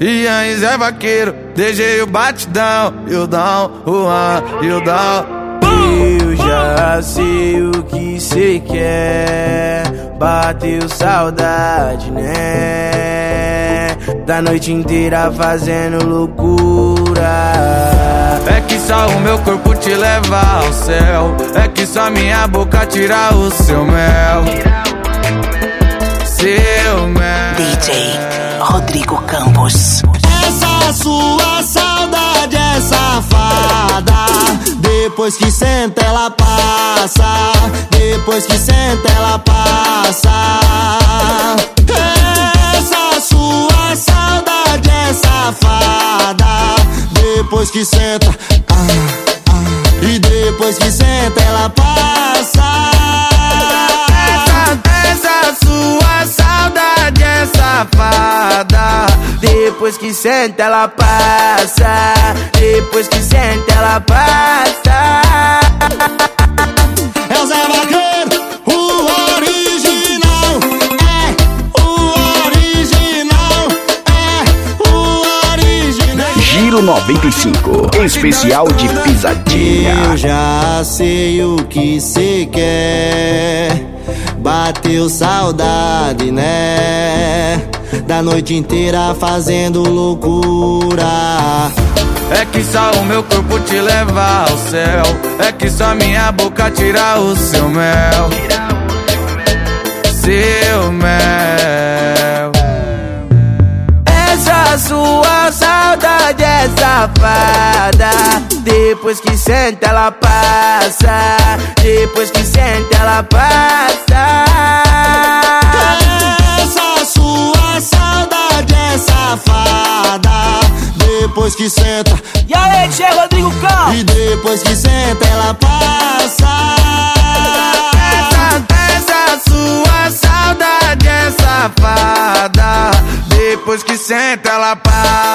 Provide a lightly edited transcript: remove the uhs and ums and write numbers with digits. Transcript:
Ian Zé Vaqueiro, DJ o batidão, eu dou, eu dou. Eu já sei o que cê quer, bateu saudade, né? Da noite inteira fazendo loucura. É que só o meu corpo te leva ao céu, é que só minha boca tira o seu mel. Seu mel. DJ Rodrigo Campos. Essa sua saudade é safada. Depois que senta ela passa, depois que senta ela passa. Essa sua saudade é safada. Depois que senta, e depois que senta ela passa. Essa sua saudade é safada. Depois que senta ela passa, depois que senta ela passa. É o Zé Vaqueiro, o original. É o original. É o original. Giro 95, especial de pisadinha. Eu já sei o que cê quer, bateu saudade, né? Da noite inteira fazendo loucura. É que só o meu corpo te leva ao céu, é que só minha boca tira o seu mel. Seu mel. Essa sua saudade é safada. Depois que senta ela passa, depois que senta ela passa. Essa sua saudade é safada. Depois que senta, E aí, DJ Rodrigo Campos. e depois que senta ela passa. Essa sua saudade é safada. Depois que senta ela passa.